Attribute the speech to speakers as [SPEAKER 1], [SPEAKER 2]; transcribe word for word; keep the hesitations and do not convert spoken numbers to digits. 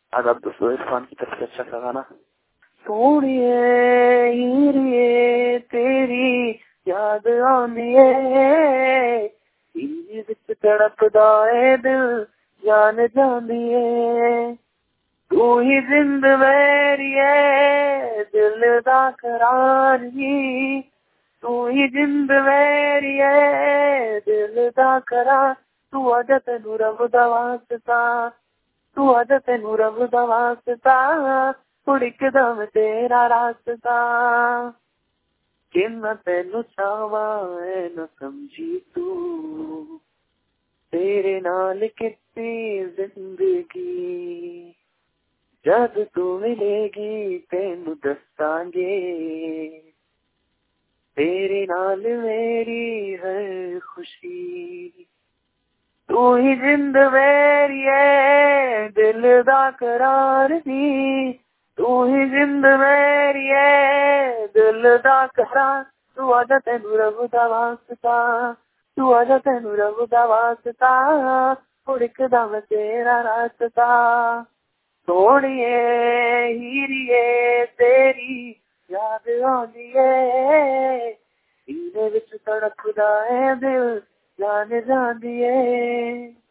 [SPEAKER 1] आज आप दोस्तों इरफान की तरफ से अच्छा सा गाना। सोनिए हीरिए तेरी याद आंदी है, सीने विच तड़पदा है दिल जान जांदी है। तू ही जिंद मेरी है दिल दा करार ही, तू ही जिंद मेरी है दिल दा करार। तू आजा तेनू रब दा वास्ता, तू आजा तेनू रब दा वास्ता, उड़कदम तेरा रास्ता। कि मैं तेनू चाहवा है न समझी तू, तेरे नाल कितनी जिंदगी, जब तू मिलेगी तेनू दसांगे, तेरे नाल मेरी है खुशी। तू ही जिंद मेरी है दिल दा करार दी, तू ही जिंद मेरी है दिल दा करार। तू आजा तेनू रब दा वास्ता, तू आजा तेनू रब दा वास्ता, उड़कदा मैं तेरा रास्ता। सोनिए हीरिए तेरी याद आंदी है, सीने विच तड़पदा है दिल जान जांदी है।